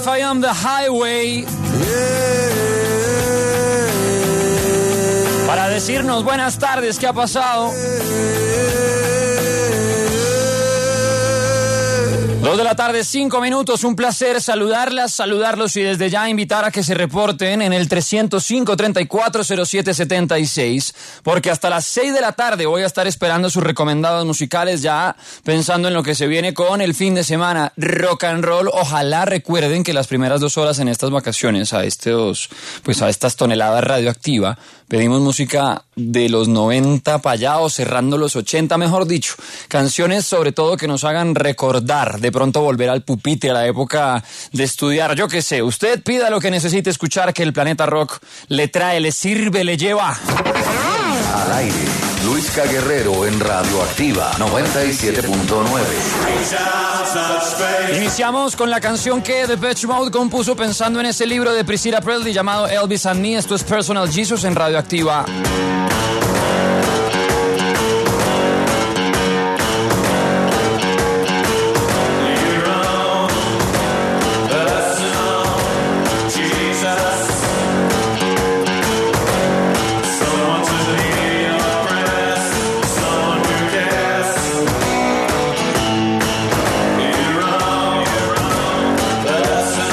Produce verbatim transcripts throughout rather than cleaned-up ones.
If I Am the Highway. Para decirnos buenas tardes, ¿qué ha pasado? Dos de la tarde, cinco minutos, un placer saludarlas, saludarlos y desde ya invitar a que se reporten en el trescientos cinco, treinta y cuatro, cero siete setenta y seis, porque hasta las seis de la tarde voy a estar esperando sus recomendados musicales, ya pensando en lo que se viene con el fin de semana, rock and roll. Ojalá recuerden que las primeras dos horas en estas vacaciones, a estos, pues a estas toneladas radioactivas, pedimos música de los noventa para allá o cerrando los ochenta, mejor dicho. Canciones sobre todo que nos hagan recordar, de pronto volver al pupitre, a la época de estudiar. Yo qué sé, usted pida lo que necesite escuchar, que el Planeta Rock le trae, le sirve, le lleva. Al aire, Luisca Guerrero en Radioactiva noventa y siete punto nueve. Iniciamos con la canción que Depeche Mode compuso pensando en ese libro de Priscilla Presley llamado Elvis and Me. Esto es Personal Jesus en Radioactiva.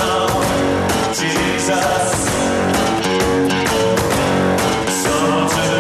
Jesus, someone to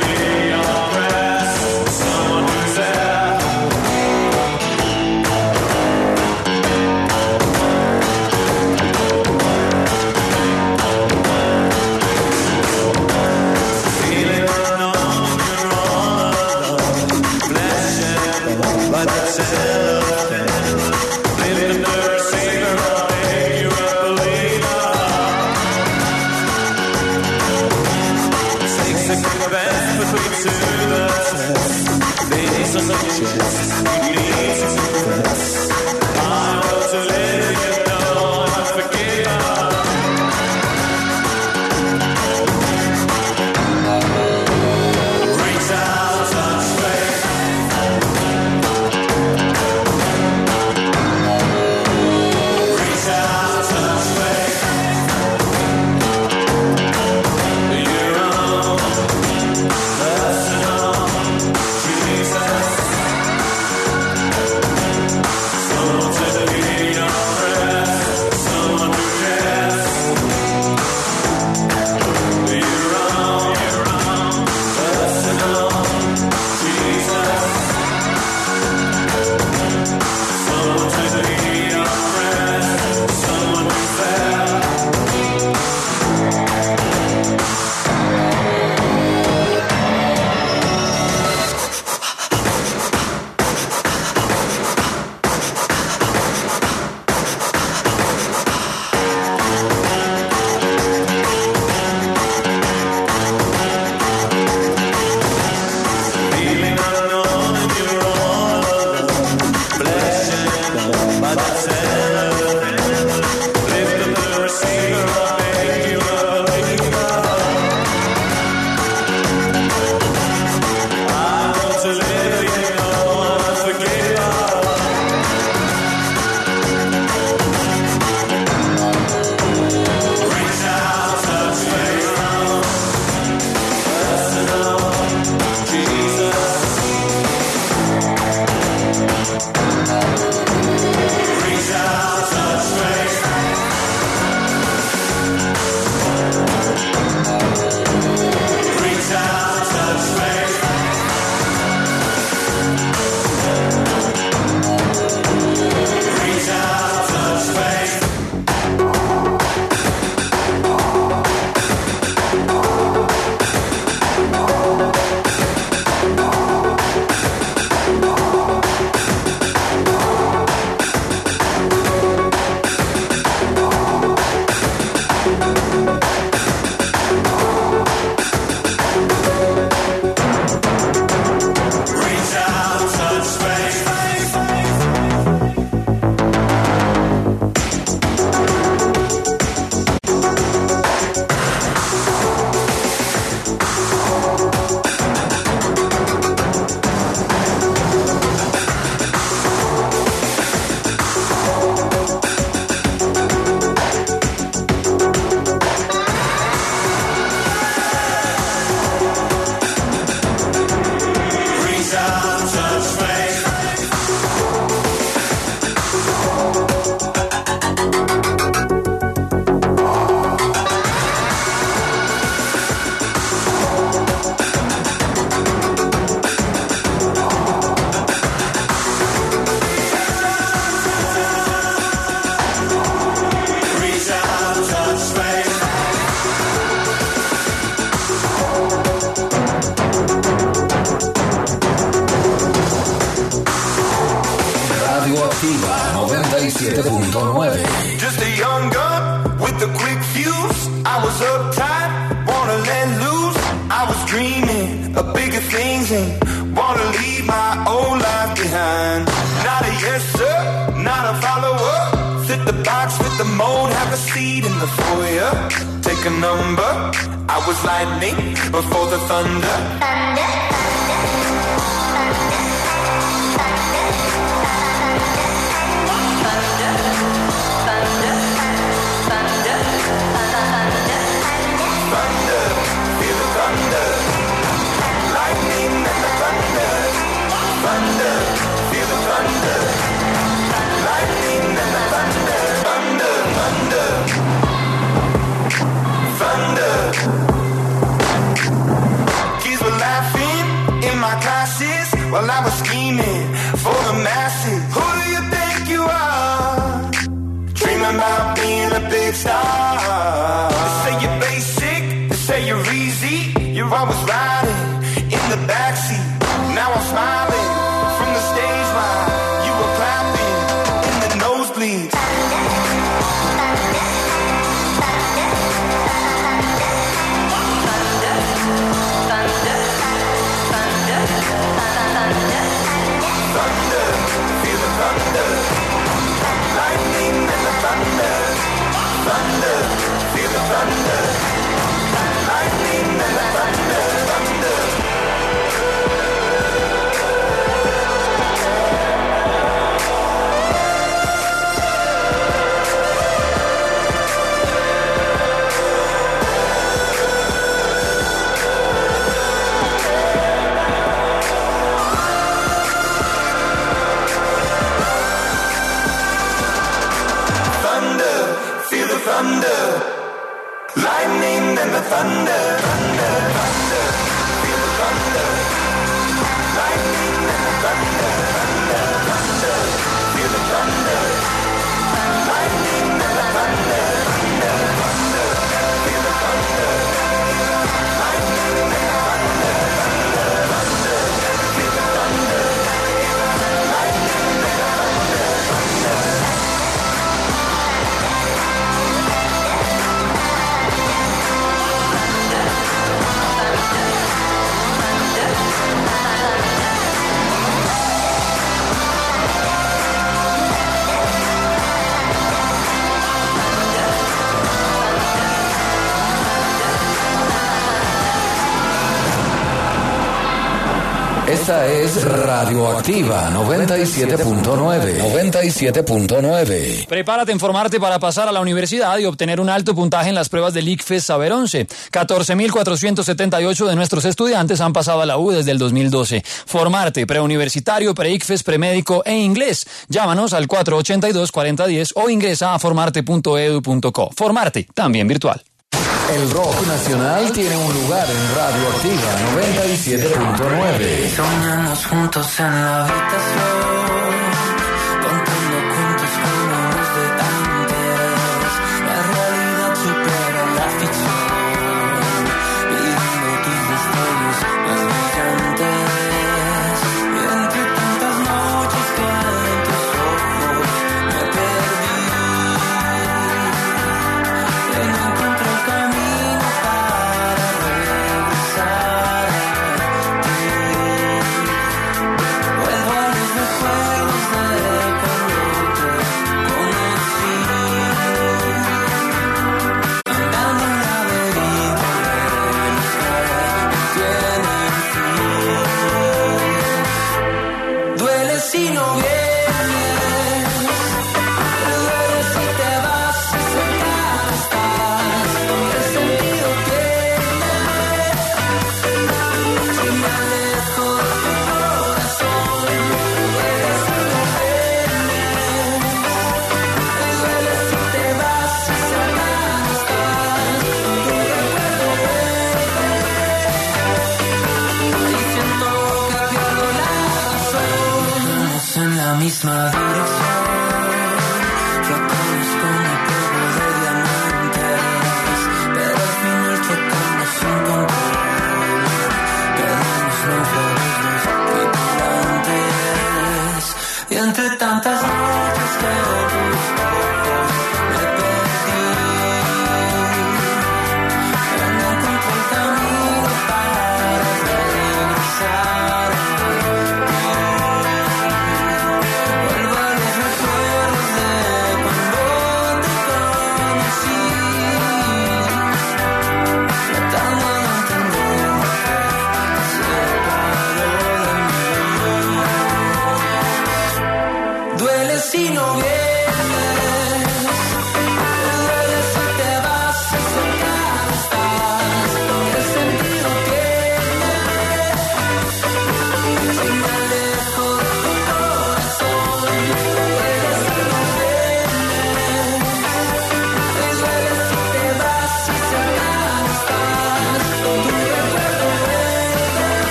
I was uptight, wanna let loose. I was dreaming of bigger things and wanna leave my old life behind. Not a yes sir, not a follower. Fit the box, fit the mold, have a seat in the foyer. Take a number. I was lightning before the thunder. Thunder, thunder, thunder, thunder, thunder, feel the thunder. Lightning and the thunder. Thunder, feel the thunder. Lightning and the thunder. Thunder, thunder, thunder. Kids were laughing in my classes while I was scheming for the masses. Who do you think you are? Dreaming about being a big star. They say you're basic, they say you're easy. You're always riding in the backseat. Now I'm smiling from the stage while you were clapping in the nosebleeds. Thunder, feel the thunder. Lightning and the thunder. Thunder, feel the thunder. Lightning and the thunder. Thunder. Thunder, lightning and the thunder, thunder, thunder, feel the thunder. Lightning and the thunder, thunder, thunder, feel the thunder. Lightning and the thunder, thunder, thunder, feel the thunder. Lightning and the thunder, thunder, thunder, feel the thunder. Lightning and the thunder, thunder. Esta es Radioactiva noventa y siete punto nueve. noventa y siete punto nueve. Prepárate en formarte para pasar a la universidad y obtener un alto puntaje en las pruebas del ICFES Saber once. catorce mil cuatrocientos setenta y ocho de nuestros estudiantes han pasado a la U desde el dos mil doce. Formarte, preuniversitario, pre-ICFES, premédico e inglés. Llámanos al cuatro ochenta y dos, cuarenta diez o ingresa a formarte punto edu punto co. Formarte, también virtual. El rock nacional tiene un lugar en Radioactiva noventa y siete punto nueve. Soñamos juntos en la habitación, contando cuentos como los de antes. La realidad supera la ficción, viviendo tus destellos más brillantes. Y entre tantas noches que en tus ojos me perdí, y no encontré el camino para regresar a ti. Vuelvo a los recuerdos de cuando te conocí, andando en laberinto de los que tienen fin. Duele si no vienes, duele si te vas y cerca estás. ¿Qué sentido tiene si me alejo de tu corazón? Duele si no vienes, duele si te vas y cerca estás. Tu recuerdo vuelve y siento que pierdo la razón. Vamos en la misma dirección, flotamos como polvo de diamantes, pero al final chocamos sin control. Quedamos náufragos los tripulantes, y entre tantas noches que tus ojos me perdí,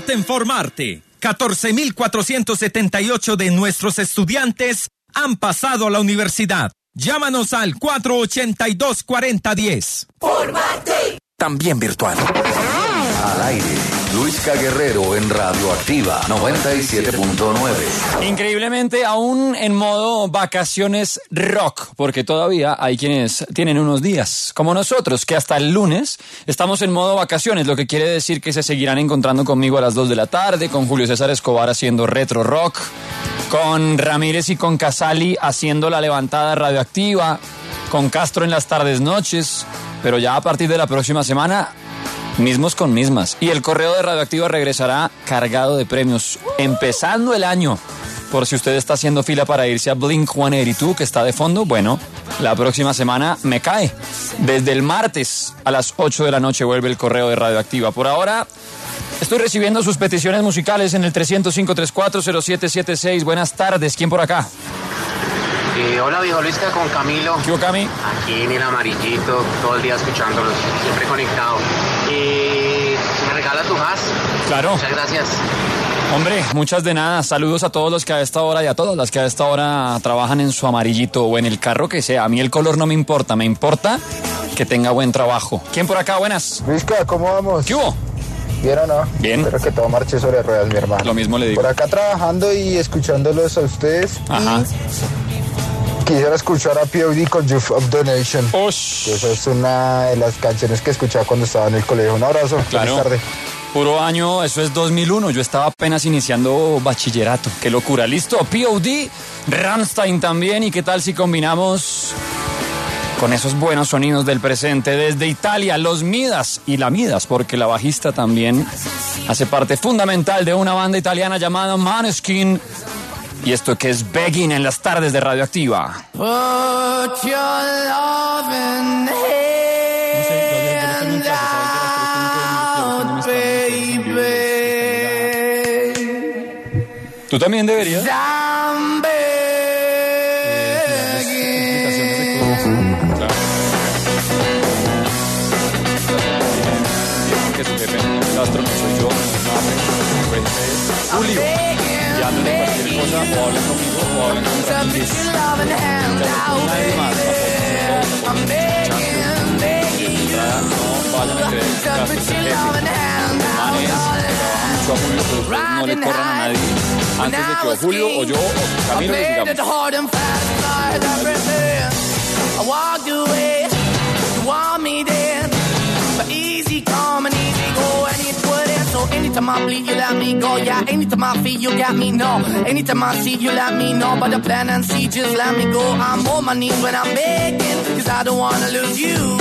Prepárate en formarte. catorce mil cuatrocientos setenta y ocho de nuestros estudiantes han pasado a la universidad. Llámanos al cuatro ochenta y dos, cuarenta diez. ¡Formarte! También virtual. Al aire, Luisca Guerrero en Radioactiva noventa y siete punto nueve. Increíblemente, aún en modo vacaciones rock, porque todavía hay quienes tienen unos días, como nosotros, que hasta el lunes estamos en modo vacaciones, lo que quiere decir que se seguirán encontrando conmigo a las dos de la tarde, con Julio César Escobar haciendo retro rock, con Ramírez y con Casali haciendo la levantada radioactiva, con Castro en las tardes noches, pero ya a partir de la próxima semana, mismos con mismas. Y el correo de Radioactiva regresará cargado de premios, empezando el año. Por si usted está haciendo fila para irse a Blink ciento ochenta y dos, que está de fondo, bueno, la próxima semana me cae. Desde el martes a las ocho de la noche vuelve el correo de Radioactiva. Por ahora, estoy recibiendo sus peticiones musicales en el tres cero cinco, tres cuatro cero siete siete seis. Buenas tardes, ¿quién por acá? Eh, hola, viejo Luisca, con Camilo. ¿Qué hubo, Cami? Aquí en el amarillito, todo el día escuchándolos, siempre conectado. Eh, ¿Me regala tu gas? Claro. Muchas gracias. Hombre, muchas de nada. Saludos a todos los que a esta hora y a todas las que a esta hora trabajan en su amarillito o en el carro que sea. A mí el color no me importa, me importa que tenga buen trabajo. ¿Quién por acá? Buenas. Luisca, ¿cómo vamos? ¿Qué hubo? ¿Bien o no? Bien. Espero que todo marche sobre ruedas, mi hermano. Lo mismo le digo. Por acá trabajando y escuchándolos a ustedes. Ajá. Quisiera escuchar a P O D con Youth of the Nation. Osh. Esa es una de las canciones que escuchaba cuando estaba en el colegio. Un abrazo. Claro. Feliz tarde. Puro año, eso es dos mil uno. Yo estaba apenas iniciando bachillerato. Qué locura. Listo. P O D, Rammstein también. ¿Y qué tal si combinamos con esos buenos sonidos del presente? Desde Italia, los Midas y la Midas, porque la bajista también hace parte fundamental de una banda italiana llamada Måneskin. Y esto que es Begging en las tardes de Radioactiva. Put your loving hand out, baby. ¿Tú también deberías? I'm begging. Claro. Que su jefe Castro no soy yo, no es Julio. Ya no le cualquier cosa, o hablen conmigo o hablen con Ramírez. Nadie más, I'm begging, begging you. No vayan a creer que Castro es el jefe. Manes, mucho a Julio, pero ustedes no le corran a nadie antes de que o Julio o yo o Camilo les digamos. I walked away, you want me then, but easy come and easy go, and it wouldn't. So anytime I bleed, you let me go. Yeah, anytime I feel, you got me, no. Anytime I see, you let me know. But the plan and see, just let me go. I'm on my knees when I'm begging, cause I don't wanna lose you.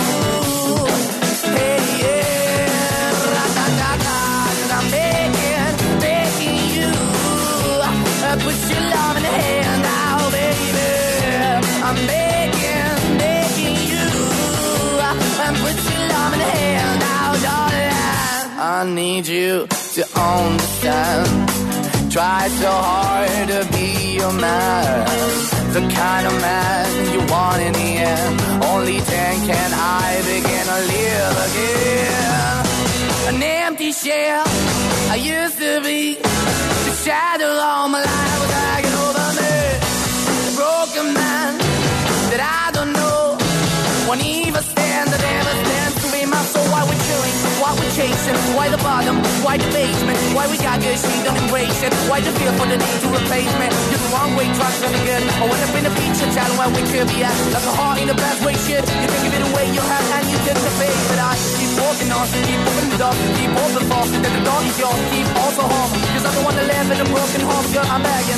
Hey, yeah, ra-da-da-da, cause I'm begging, begging you. Uh, put your love in the hand now, baby. I'm begging, begging you. Uh, put your love in the hand now, darling. I need you to understand. Try so hard to be your man, the kind of man you want in the end. Only then can I begin to live again. An empty shell I used to be, the shadow all my life was hanging over me. A broken man that I don't know won't even stand, that ever stands to be my soul. Why we're chilling, why we're chasing, why the bottom, why the basement, why we got good, she don't embrace it, why the feel for the need to replace me. You're the wrong way, trying to be good. I went up in the feature, telling where we could be at, like a heart in the best way, shit. You can give it away, you have, and you get the face. But I keep walking on, keep moving the dog, keep open for, that the dog is yours, keep also home, cause I'm the one that live in a broken home, girl, I'm begging.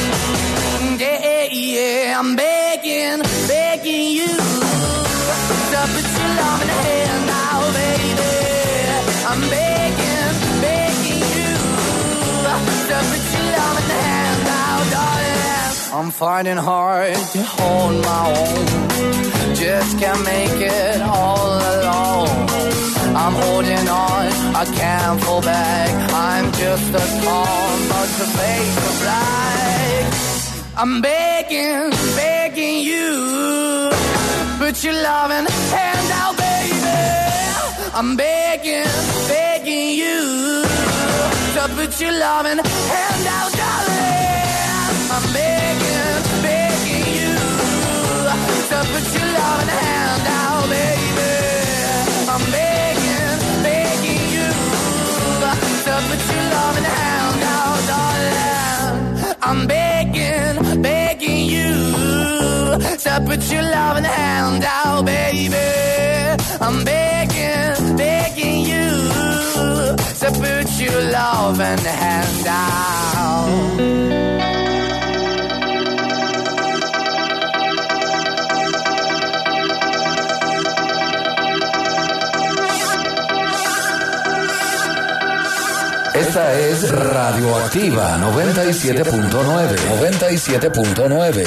Yeah, yeah, I'm begging, begging you to put your love in the hand now, baby. I'm begging, begging you to put your love in the hand now, darling. I'm finding hard to hold my own, just can't make it all alone. I'm holding on, I can't fall back. I'm just a call, but the face of black. I'm begging, begging you, put your loving hand out, baby. I'm begging, begging you So put your loving hand out, darling. I'm begging, begging you. So put your loving hand out, baby. I'm begging, begging you. So put your loving hand out, darling. I'm begging, begging you. So put your loving hand out, baby. I'm begging, begging you. So put your loving hand out. Esta es Radioactiva noventa y siete punto nueve. noventa y siete punto nueve.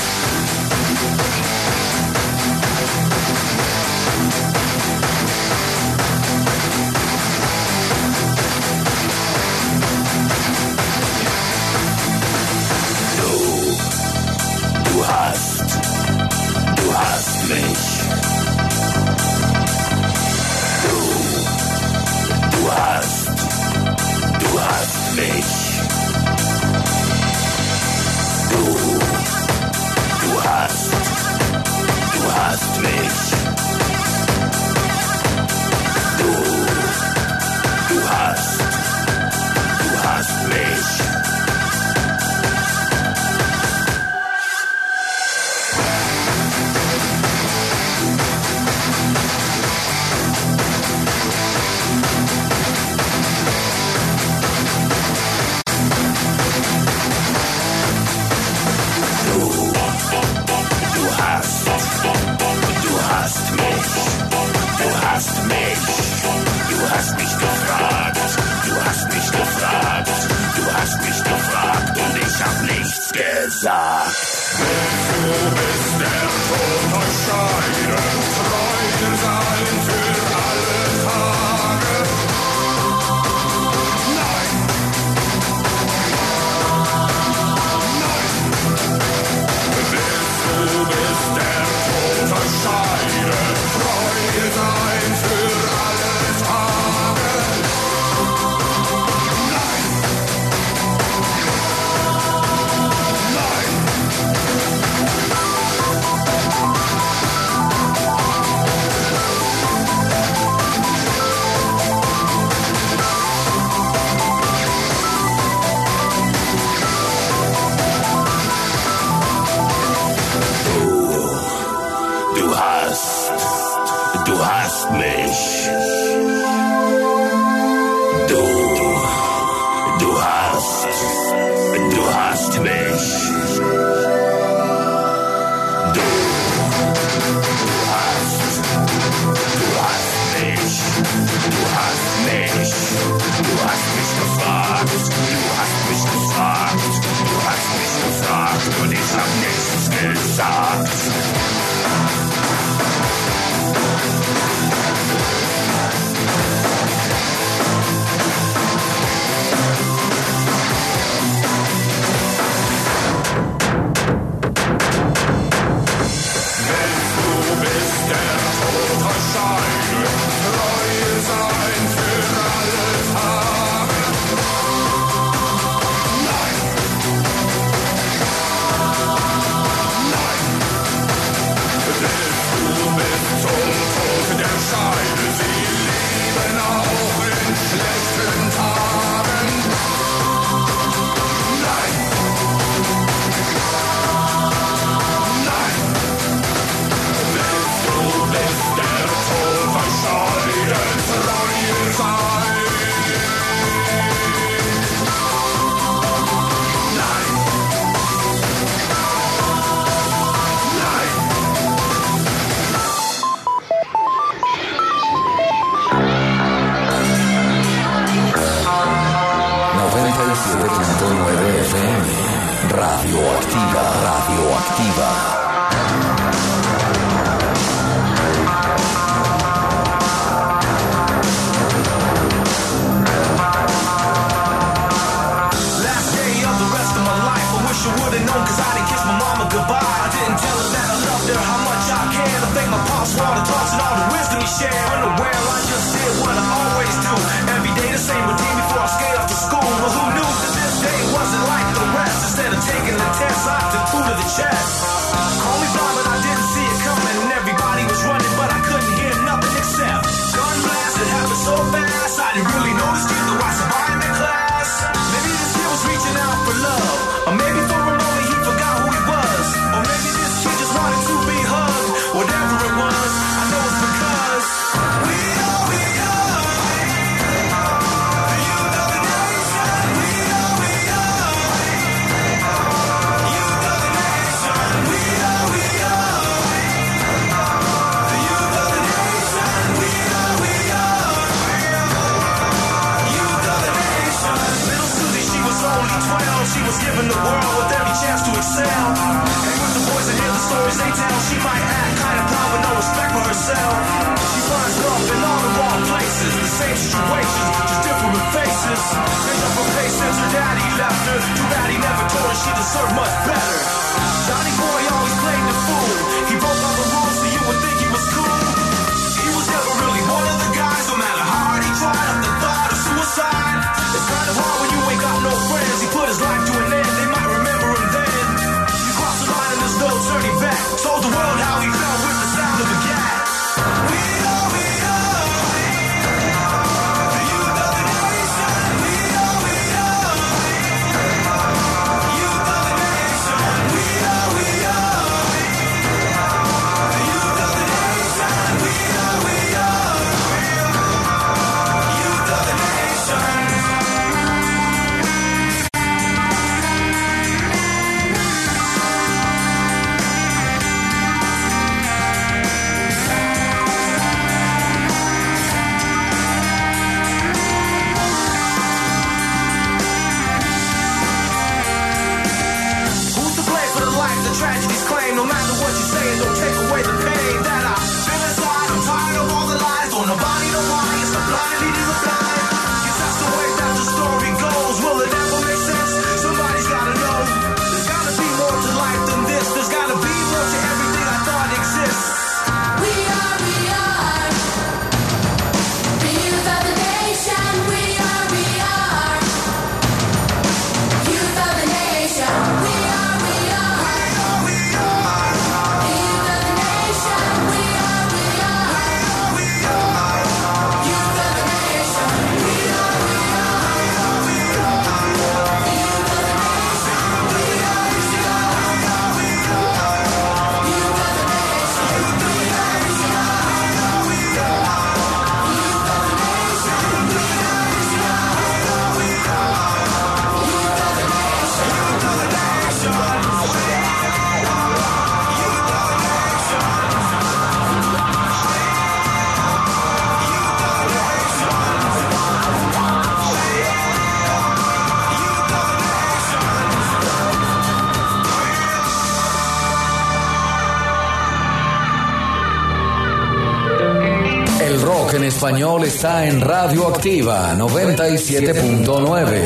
Radioactiva, radioactiva. Unaware, I just did what I always do. Every day the same routine before I skate off to school. chest. Call me blind, but I didn't see it coming. And everybody was running, but I couldn't hear nothing except gun blast. It happened so fast, I didn't really notice it, though I survived in class. Maybe this kid was reaching out for love, or maybe for a moment he forgot who he was, or maybe this kid just wanted to be hugged. Whatever it was, I know it's because we are, we are the youth of the nation. We are, we are youth of the nation. We are, we are the youth of the nation. We are, we are youth of the nation. Little Susie, she was only twelve. She was given the world with every chance to excel. Hang with the boys and hear the stories they tell. She might act kind of proud with no respect for herself. She finds love in all the wrong places. The same situations, just different faces. Made up her face since her daddy left her. Too bad he never told her she deserved much better. Johnny Boy always played the fool. He broke all the rules so you would think he was cool. He was never really one of the guys. No matter how hard he tried, up the thought of suicide. It's kind of hard when you ain't got no friends. He put his life to an end. They might remember him then. You cross the line and there's no turning back. Told the world how he felt with the sound of a gat. We are, we are the youth of the nation. We are, we are youth of the nation. We are, we are the youth of the nation. We are, we are youth of the nation. Who's to blame for the life the tragedies claim? No matter what you say, don't take away the pain that I feel inside. I'm tired of all the lies. Don't nobody know why. It's the blind leading the blind. Guess that's the way that the story goes. Will it ever make sense? Somebody's gotta know. There's gotta be more to life than this. There's gotta be more to everything I thought exists. We are, we are the youth of the nation. We are, we are youth of the nation. We are, we are We are, the youth of the nation. We are, we are we are, youth of the nation. We are, we are the youth of the nation. We are, we are youth of the nation. El rock en español está en Radio Activa noventa y siete punto nueve.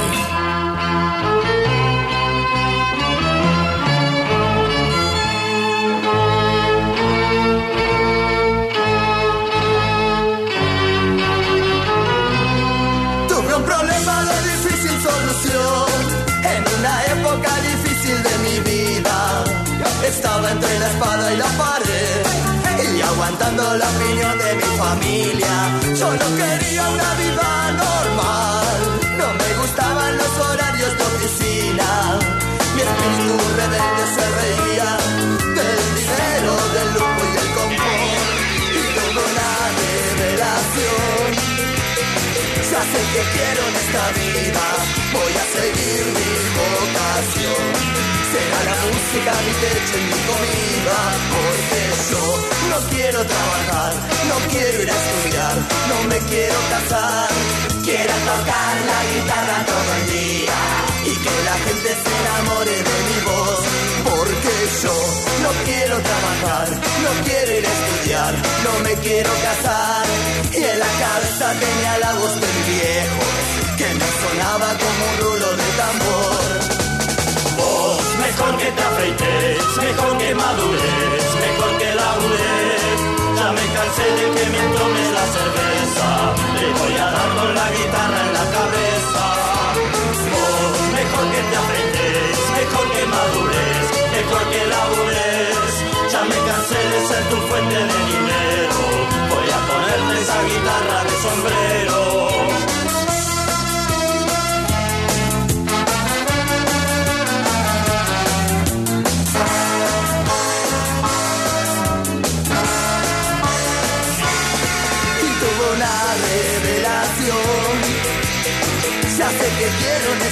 Tuve un problema de difícil solución en una época difícil de mi vida. Estaba entre la espada y la pared y aguantando la opinión de mi familia. Yo no quería una vida normal, no me gustaban los horarios de oficina. Mi espíritu rebelde se reía del dinero, del lujo y el confort. Y tuve una revelación. Ya sé que quiero en esta vida, voy a seguir mi vocación. Será la música mi techo y mi comida, porque yo no quiero trabajar, no quiero ir a estudiar, no me quiero casar. Quiero tocar la guitarra todo el día y que la gente se enamore de mi voz, porque yo no quiero trabajar, no quiero ir a estudiar, no me quiero casar. Y en la cabeza tenía la voz del viejo que me sonaba como un rulo de tambor. Vos, mejor que te afeites, mejor que madures, mejor que labures. Ya me cansé de que me tome la cerveza, le voy a dar con la guitarra en la cabeza. Vos, mejor que te afeites, mejor que madures, mejor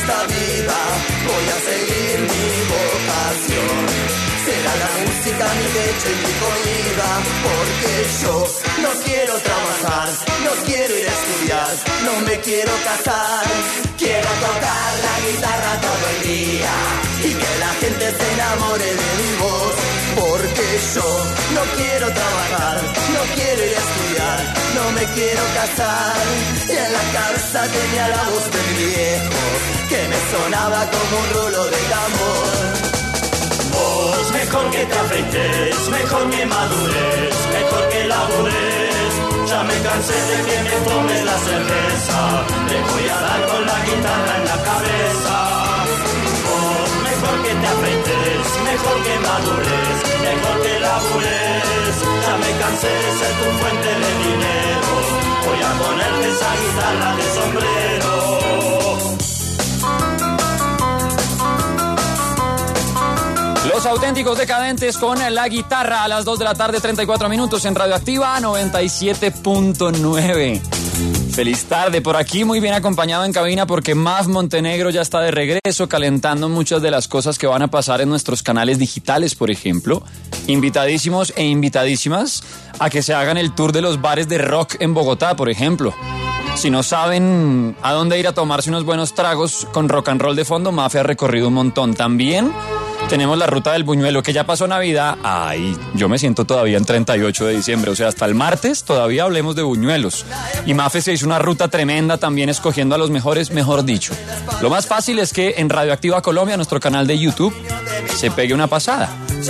esta vida voy a seguir mi vocación. Será la música mi techo y mi comida, porque yo no quiero trabajar, no quiero ir a estudiar, no me quiero casar. Quiero tocar la guitarra todo el día y que la gente se enamore de mi voz, porque yo no quiero trabajar, no quiero ir a estudiar, no me quiero casar. Y en la cabeza tenía la voz del viejo que me sonaba como un rulo de tambor. Vos, mejor que te afeites, mejor que madures, mejor que labures. Ya me cansé de que me tomes la cerveza, te voy a dar con la guitarra en la cabeza. Vos, mejor que te afeites, mejor que madures, mejor que labures. Ya me cansé de ser tu fuente de dinero, voy a ponerte esa guitarra de sombrero. Los Auténticos Decadentes con la guitarra a las dos de la tarde, treinta y cuatro minutos en Radioactiva noventa y siete punto nueve. Feliz tarde por aquí, muy bien acompañado en cabina porque Maf Montenegro ya está de regreso calentando muchas de las cosas que van a pasar en nuestros canales digitales, por ejemplo. Invitadísimos e invitadísimas a que se hagan el tour de los bares de rock en Bogotá, por ejemplo. Si no saben a dónde ir a tomarse unos buenos tragos con rock and roll de fondo, Maf ha recorrido un montón. También tenemos la ruta del buñuelo, que ya pasó Navidad. Ay, yo me siento todavía en treinta y ocho de diciembre, o sea, hasta el martes todavía hablemos de buñuelos. Y Mafe se hizo una ruta tremenda también escogiendo a los mejores, mejor dicho. Lo más fácil es que en Radioactiva Colombia, nuestro canal de YouTube, se pegue una pasada.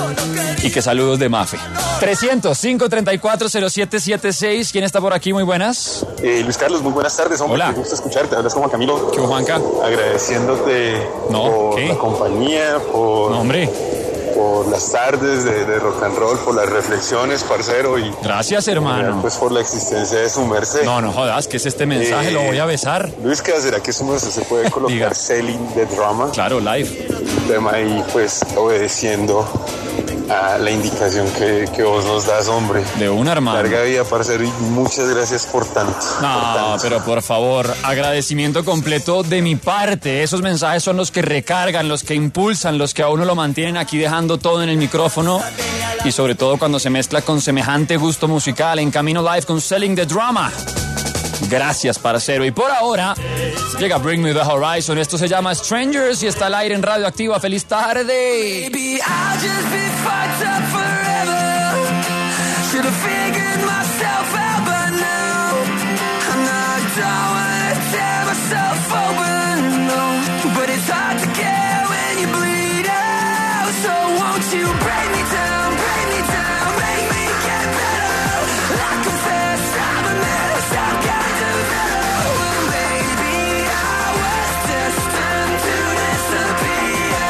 Y que saludos de Mafe. trescientos, cinco treinta y cuatro, cero siete siete seis. ¿Quién está por aquí? Muy buenas. Eh, Luis Carlos, muy buenas tardes. Hombre, hola. Me gusta escucharte. Hablas como Camilo. ¿Qué hubo, Juanca? Agradeciéndote no, por ¿qué? la compañía, por, no, hombre. por las tardes de, de rock and roll, por las reflexiones, parcero. Y gracias, hermano. Pues por la existencia de su merced. No, no jodas, ¿qué es este mensaje? Eh, Lo voy a besar. Luis, ¿qué será que su merced se puede colocar Selling the Drama? Claro, live. Un tema ahí, pues, obedeciendo a la indicación que, que vos nos das, hombre. De una, hermano. Larga vida, parcero, y muchas gracias por tanto. No, por tanto. pero por favor, agradecimiento completo de mi parte. Esos mensajes son los que recargan, los que impulsan, los que a uno lo mantienen aquí dejando todo en el micrófono. Y sobre todo cuando se mezcla con semejante gusto musical en Camino Live con Selling the Drama. Gracias, parcero. Y por ahora llega Bring Me the Horizon. Esto se llama Strangers y está al aire en Radioactiva. ¡Feliz tarde! Baby, I'll just be fucked up forever. Should have figured myself out by now. And I don't wanna tear myself open, no. But it's hard to get when you bleed out. So won't you break me down, break me down, make me get better. I confess I'm a mess, I've got to know. Baby, I was destined to disappear.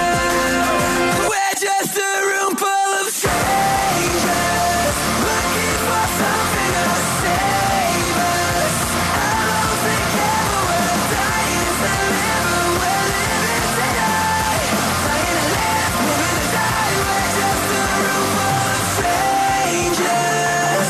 We're just a room full of strangers, looking for something to save us. I don't think ever we're dying to live, we're living today. Dying to live, living to die. We're just a room full of strangers.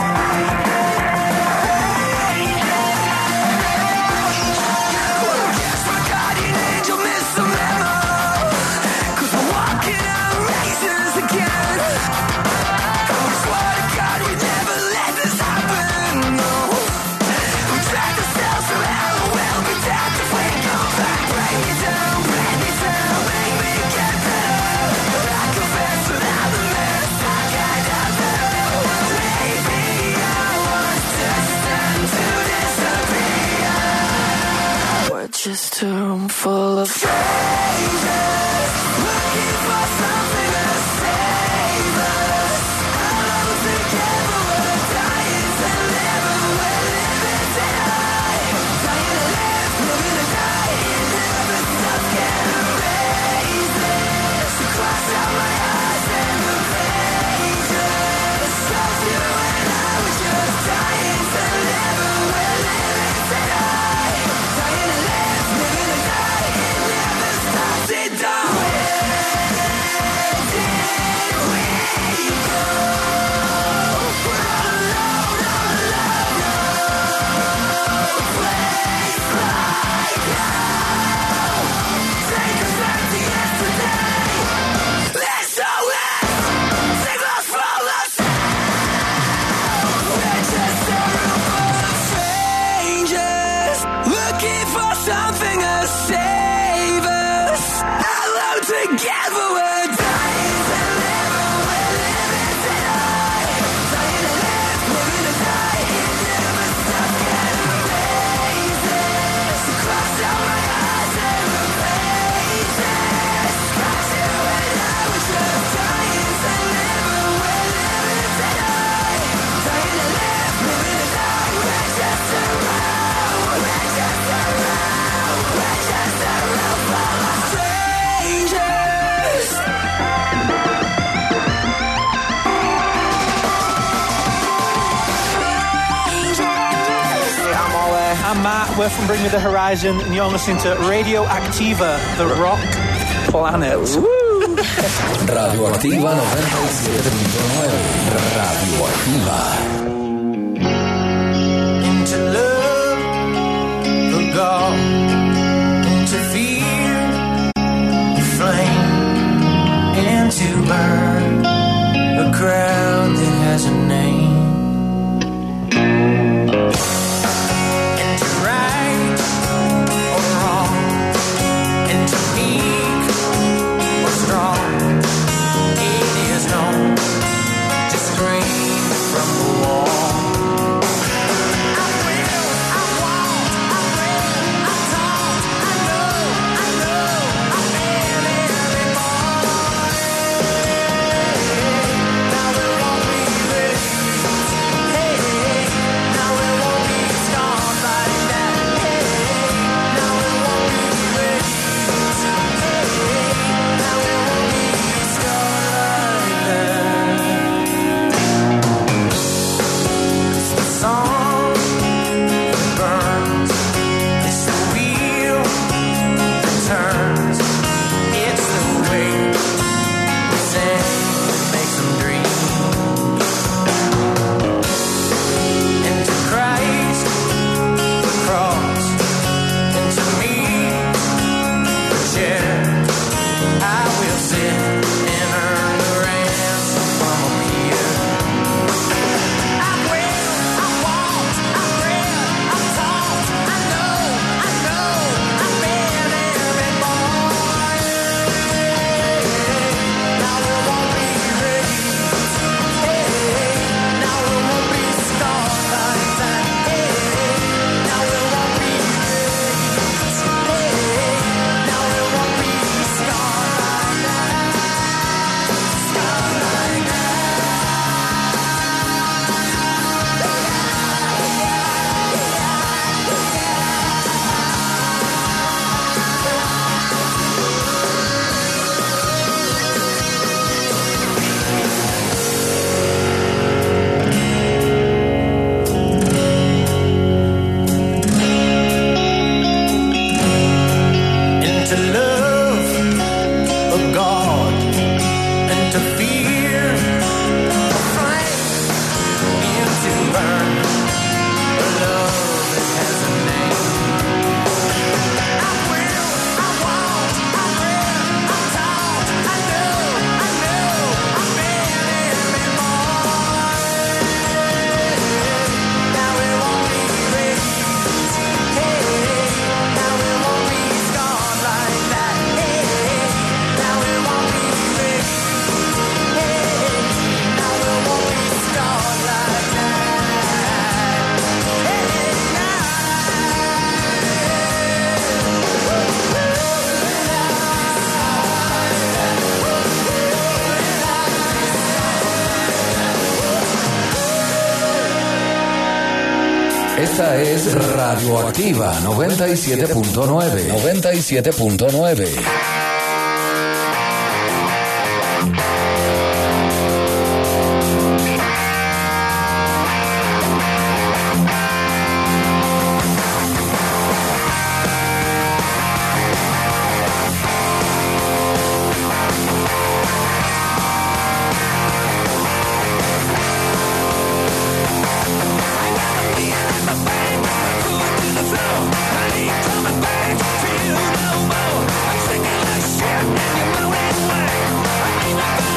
Well, I guess my guardian angel missed the memo, 'cause we're walking on razors again. Oh, I swear to God we never let this happen, no. We trapped ourselves around, we'll be damned if we come back. Break me down, break me down, make me get better. I confess without the mess, I kinda know. Maybe I was destined to disappear. We're just a room full of strangers, looking for something to save us. I don't think ever we're dying to live, we're living today. Dying to live, living to die. It never stops getting raises. So cross out my eyes and the pages. So you and I were just dying to live, we're living today. Dying to live, living to die. It never stops, it does. We're from Bring Me the Horizon, and you're listening to Radio Activa, the rock planet. Woo! Radioactiva noventa y siete punto nueve. Radioactiva. Into love, the God, into fear, the flame, and to burn a crowd that has a name. And to right or wrong, and to weak or strong, it is known to scream from the wall. Esta es Radioactiva noventa y siete punto nueve. noventa y siete punto nueve. Feel no more. I'm sick of this shit, and you're moving away. I ain't not gonna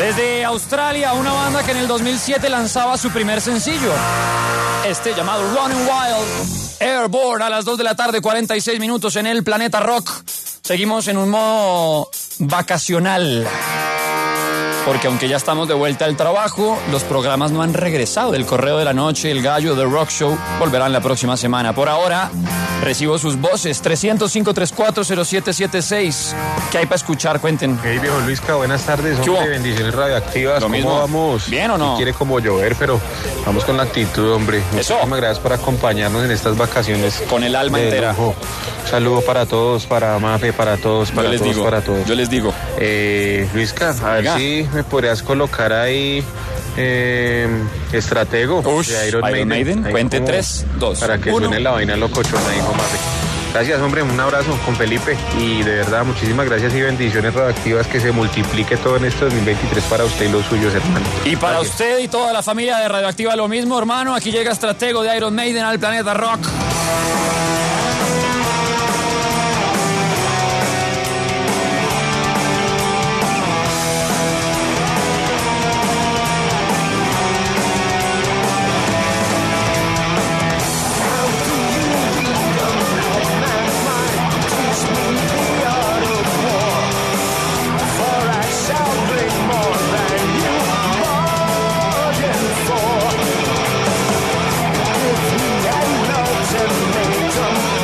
Desde Australia, una banda que en el dos mil siete lanzaba su primer sencillo, este llamado Running Wild, Airborne, a las dos de la tarde, cuarenta y seis minutos en el Planeta Rock. Seguimos en un modo vacacional, porque aunque ya estamos de vuelta al trabajo, los programas no han regresado. El Correo de la Noche, El Gallo, The Rock Show volverán la próxima semana. Por ahora, recibo sus voces. trescientos cinco treinta y cuatro cero siete setenta y seis. ¿Qué hay para escuchar? Cuenten. Hey, viejo Luisca, buenas tardes. ¿Qué Hombre, hubo? bendiciones radioactivas. Lo ¿Cómo mismo. vamos? ¿Bien o no? Sí quiere como llover, pero vamos con la actitud, hombre. Eso. Muchísimas gracias por acompañarnos en estas vacaciones. Con el alma de entera. lujo. Un saludo para todos, para Mafe, para todos, para Yo les todos, digo, para todos. yo les digo. Eh, Luisca, a ver Venga. si me podrías colocar ahí eh, Estratego Ush, de Iron, Iron Maiden. Ahí Cuente como tres, dos, Para que uno. suene la vaina locochona, dijo Mafe. Gracias, hombre, un abrazo con Felipe y de verdad muchísimas gracias y bendiciones radioactivas, que se multiplique todo en este dos mil veintitrés para usted y los suyos, hermano. Y para Gracias. usted y toda la familia de Radioactiva lo mismo, hermano. Aquí llega Estratego de Iron Maiden al Planeta Rock. If he had loved and made them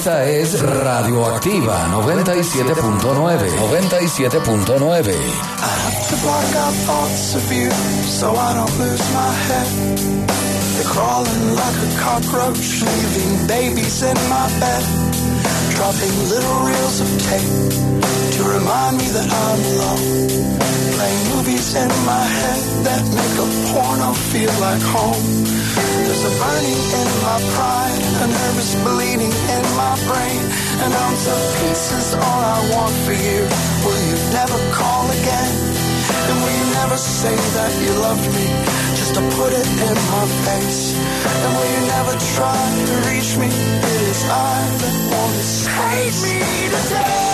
Esta es Radioactiva noventa y siete punto nueve. noventa y siete punto nueve. I have to block out thoughts of you so I don't lose my head. They're crawling like a cockroach, leaving babies in my bed, dropping little reels of tape to remind me that I'm alone, playing movies in my head that make a porno feel like home. There's a burning in my pride, a nervous bleeding in my brain, and ounce of peace is all I want for you. Will you never call again? And will you never say that you love me, just to put it in my face? And will you never try to reach me? It is I that want to hate me today.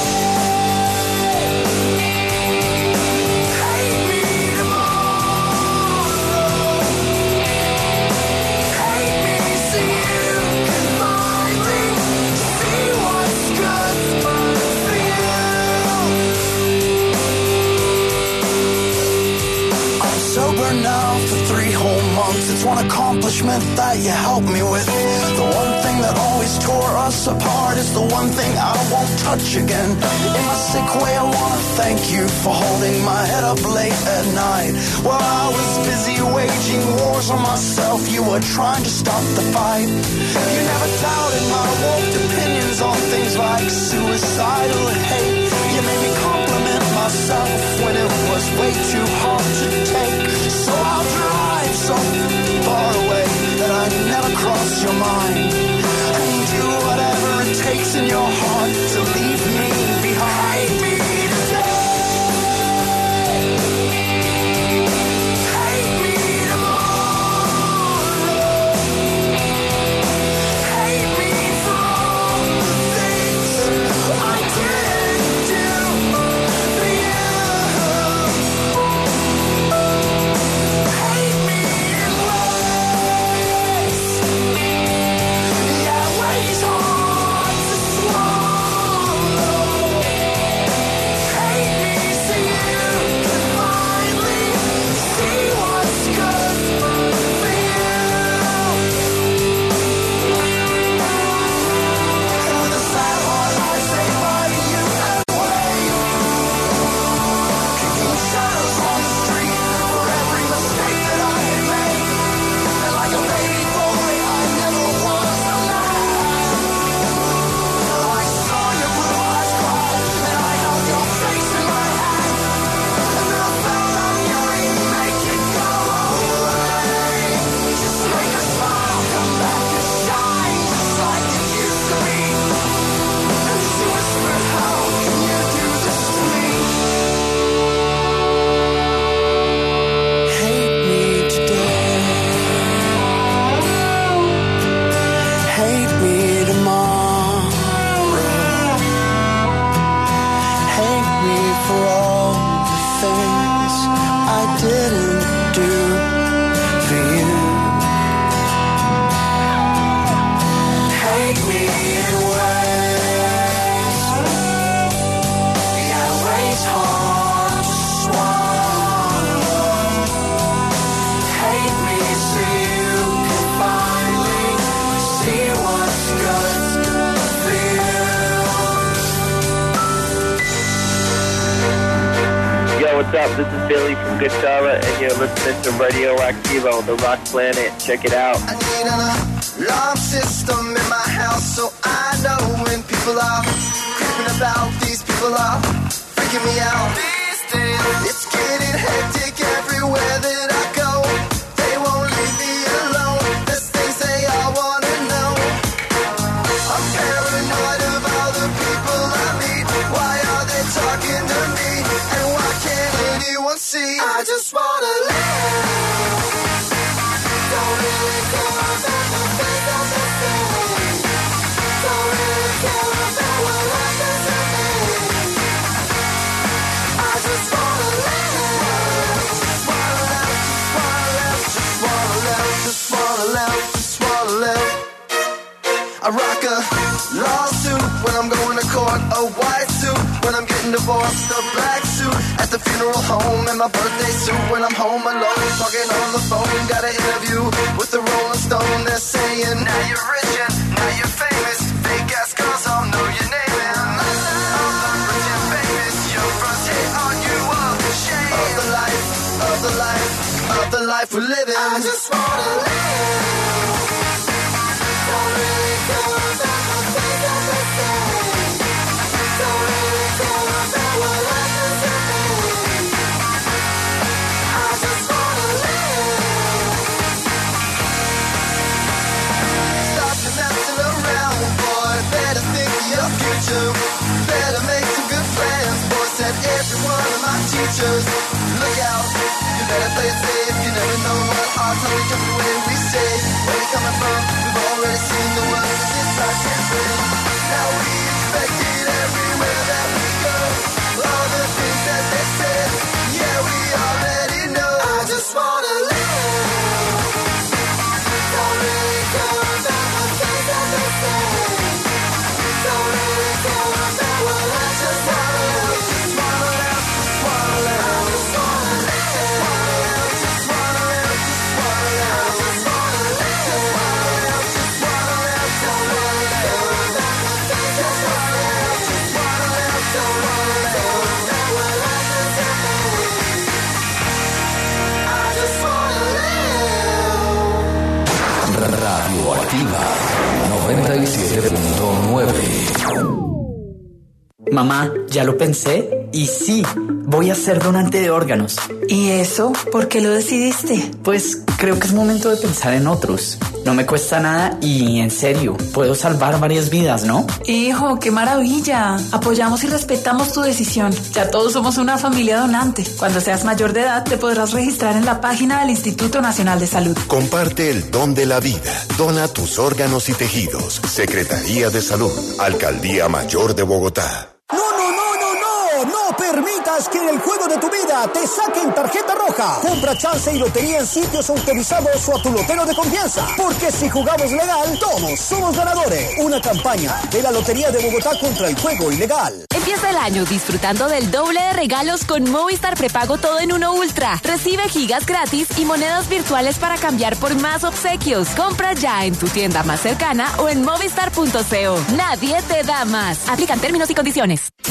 Hate me tomorrow. Hate me so you can finally see what's good for you. I'm sober now for three whole months. It's one accomplishment that you helped me with. The one thing that always tore us apart is the one thing I won't touch again. In my sick way, I wanna thank you for holding my head up late at night. While I was busy waging wars on myself, you were trying to stop the fight. You never doubted my warped opinions on things like suicidal hate. You made me compliment myself when it was way too hard to take. So I'll drive so far away that I never cross your mind, and do whatever it takes in your heart to leave me behind. Hate me today. Hate me tomorrow. Hate me for all the things I didn't do for you. Hate me in ways, yeah, ways hard to swallow. Hate me so you can finally see what's good for you. And with a sad heart, I say bye to you and wait, kicking shadows on the street for every mistake that I had made. And like a baby boy, I never was a man. I saw your blue eyes cry, and I held your face in my hand, and then I felt on your ring, make it go away. Just make a smile come back and shine, just like it used to be. And she whispered, how can you do this to me? Hate me today. Hate me tomorrow. Hate me for all the things I didn't do for you. Hate me in ways, yeah, ways hard to swallow. Hate me so you can finally see what's good for you. Yo, what's up? This is Billy from Guitarra, and you're listening to Radioactiva on the Rock Planet. Check it out. I need an alarm system in my house so I know when people are creeping about. These people are freaking me out. These days, it's getting hectic everywhere that I go. They won't leave me alone. There's things they all wanna know. I'm paranoid of all the people I meet. Why are they talking to me? And why can't anyone see? I just wanna live. Don't really care about the things that they say. Don't really care about what happens to me. I just wanna live. Just wanna live, just wanna live, just wanna live, just wanna live, just wanna live. I rock a lawsuit when I'm going to court, a white suit when I'm getting divorced, a black suit at the funeral home, and my birthday suit when I'm home alone, talking on the phone. Got an interview with the Rolling Stone. They're saying, now you're rich and now you're famous. Fake ass cars the life we're living. I just wanna live. Don't really care about the things that they say. Don't really care about what happens to me. I just wanna live. Stop your messing around, boy. Better think of your future. Better make some good friends, boy. Said every one of my teachers. Look out, you better play it safe. You never know what odds how we jump away. We say, where we coming from? We've already seen the worst of this life can't win. Now we expect it everywhere that we go. All the things that they said, yeah, we already know. I just wanna live. Don't really care about the things that they say. Don't really care about what I just wanna live. Just wanna live, just wanna live. I just wanna live. Just wanna live, just wanna live. Just wanna live, just wanna live. Just wanna live, just wanna live. Don't wanna live about the things that they say. Just wanna live, don't wanna live. Don't know what happens to me. I just wanna live. Radioactiva noventa y siete punto nueve. Mamá, ya lo pensé y sí, voy a ser donante de órganos. ¿Y eso? ¿Por qué lo decidiste? Pues creo que es momento de pensar en otros. No me cuesta nada y, en serio, puedo salvar varias vidas, ¿no? Hijo, qué maravilla. Apoyamos y respetamos tu decisión. Ya todos somos una familia donante. Cuando seas mayor de edad, te podrás registrar en la página del Instituto Nacional de Salud. Comparte el don de la vida. Dona tus órganos y tejidos. Secretaría de Salud. Alcaldía Mayor de Bogotá. No, no, no, no, no. No permitas que en el juego de tu vida te saquen tarjeta roja. Compra chance y lotería en sitios autorizados o a tu lotero de confianza. Porque si jugamos legal, todos somos ganadores. Una campaña de la Lotería de Bogotá contra el juego ilegal. Empieza el año disfrutando del doble de regalos con Movistar Prepago Todo en Uno Ultra. Recibe gigas gratis y monedas virtuales para cambiar por más obsequios. Compra ya en tu tienda más cercana o en movistar punto co. Nadie te da más. Aplican términos y condiciones.